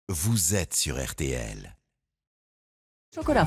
vous êtes sur RTL. Chocolat.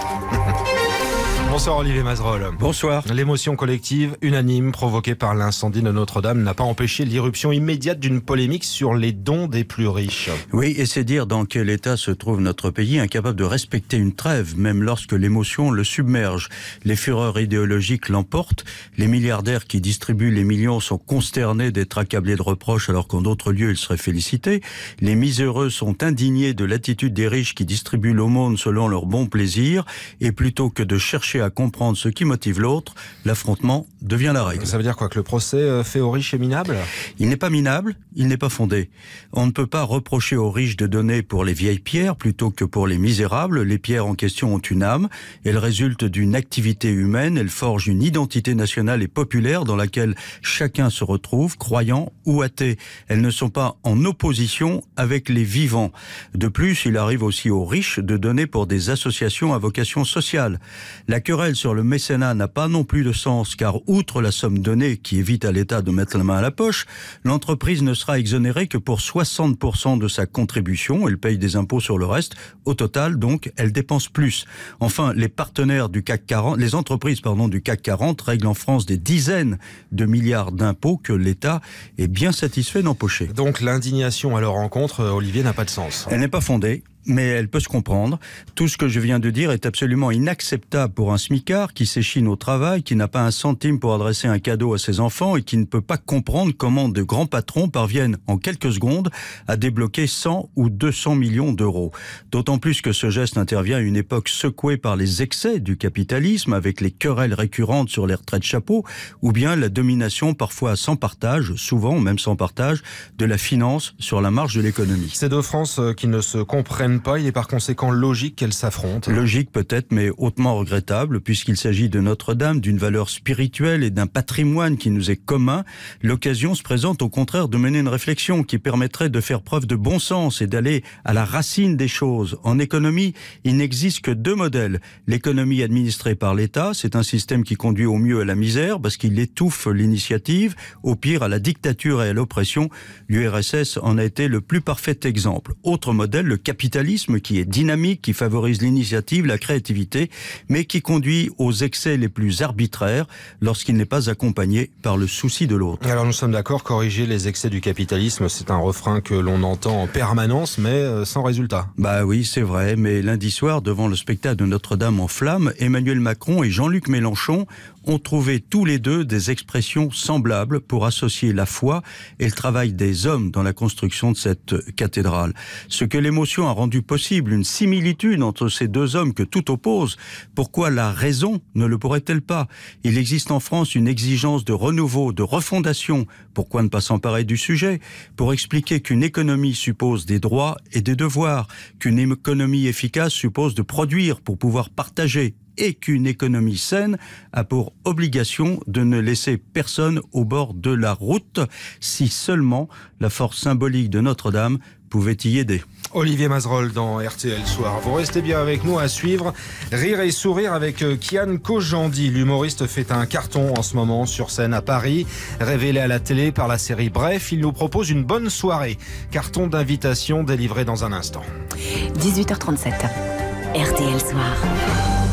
Bonsoir Olivier Mazerolle. Bonsoir. L'émotion collective unanime provoquée par l'incendie de Notre-Dame n'a pas empêché l'irruption immédiate d'une polémique sur les dons des plus riches. Oui, et c'est dire dans quel état se trouve notre pays, incapable de respecter une trêve, même lorsque l'émotion le submerge. Les fureurs idéologiques l'emportent, les milliardaires qui distribuent les millions sont consternés d'être accablés de reproches alors qu'en d'autres lieux ils seraient félicités. Les miséreux sont indignés de l'attitude des riches qui distribuent l'aumône selon leur bon plaisir, et plutôt que de chercher à comprendre ce qui motive l'autre, l'affrontement devient la règle. Ça veut dire quoi, que le procès fait aux riches est minable ? Il n'est pas minable, il n'est pas fondé. On ne peut pas reprocher aux riches de donner pour les vieilles pierres plutôt que pour les misérables. Les pierres en question ont une âme, elles résultent d'une activité humaine, elles forgent une identité nationale et populaire dans laquelle chacun se retrouve, croyant ou athée. Elles ne sont pas en opposition avec les vivants. De plus, il arrive aussi aux riches de donner pour des associations à vocation sociale. La querelle sur le mécénat n'a pas non plus de sens, car outre la somme donnée qui évite à l'État de mettre la main à la poche, l'entreprise ne sera exonérée que pour 60% de sa contribution. Elle paye des impôts sur le reste. Au total, donc, elle dépense plus. Enfin, les partenaires du CAC 40, les entreprises du CAC 40 règlent en France des dizaines de milliards d'impôts que l'État est bien satisfait d'empocher. Donc l'indignation à leur encontre, Olivier, n'a pas de sens. Elle n'est pas fondée, mais elle peut se comprendre. Tout ce que je viens de dire est absolument inacceptable pour un smicard qui s'échine au travail, qui n'a pas un centime pour adresser un cadeau à ses enfants et qui ne peut pas comprendre comment de grands patrons parviennent en quelques secondes à débloquer 100 ou 200 millions d'euros. D'autant plus que ce geste intervient à une époque secouée par les excès du capitalisme, avec les querelles récurrentes sur les retraites chapeaux, ou bien la domination parfois sans partage, souvent même sans partage, de la finance sur la marge de l'économie. Ces deux France qui ne se comprennent pas, il est par conséquent logique qu'elles s'affrontent. Logique peut-être, mais hautement regrettable, puisqu'il s'agit de Notre-Dame, d'une valeur spirituelle et d'un patrimoine qui nous est commun. L'occasion se présente au contraire de mener une réflexion qui permettrait de faire preuve de bon sens et d'aller à la racine des choses. En économie, il n'existe que deux modèles. L'économie administrée par l'État, c'est un système qui conduit au mieux à la misère parce qu'il étouffe l'initiative, au pire à la dictature et à l'oppression. L'URSS en a été le plus parfait exemple. Autre modèle, le capitalisme, qui est dynamique, qui favorise l'initiative, la créativité, mais qui conduit aux excès les plus arbitraires lorsqu'il n'est pas accompagné par le souci de l'autre. Alors nous sommes d'accord, corriger les excès du capitalisme, c'est un refrain que l'on entend en permanence, mais sans résultat. Bah oui, c'est vrai, mais lundi soir, devant le spectacle de Notre-Dame en flammes, Emmanuel Macron et Jean-Luc Mélenchon ont trouvé tous les deux des expressions semblables pour associer la foi et le travail des hommes dans la construction de cette cathédrale. Ce que l'émotion a rendu possible, une similitude entre ces deux hommes que tout oppose, pourquoi la raison ne le pourrait-elle pas ? Il existe en France une exigence de renouveau, de refondation. Pourquoi ne pas s'emparer du sujet ? Pour expliquer qu'une économie suppose des droits et des devoirs, qu'une économie efficace suppose de produire pour pouvoir partager, et qu'une économie saine a pour obligation de ne laisser personne au bord de la route, si seulement la force symbolique de Notre-Dame pouvait y aider. Olivier Mazerolle dans RTL Soir. Vous restez bien avec nous à suivre Rire et Sourire avec Kian Kojandi. L'humoriste fait un carton en ce moment sur scène à Paris. Révélé à la télé par la série Bref, il nous propose une bonne soirée. Carton d'invitation délivré dans un instant. 18h37. RTL Soir.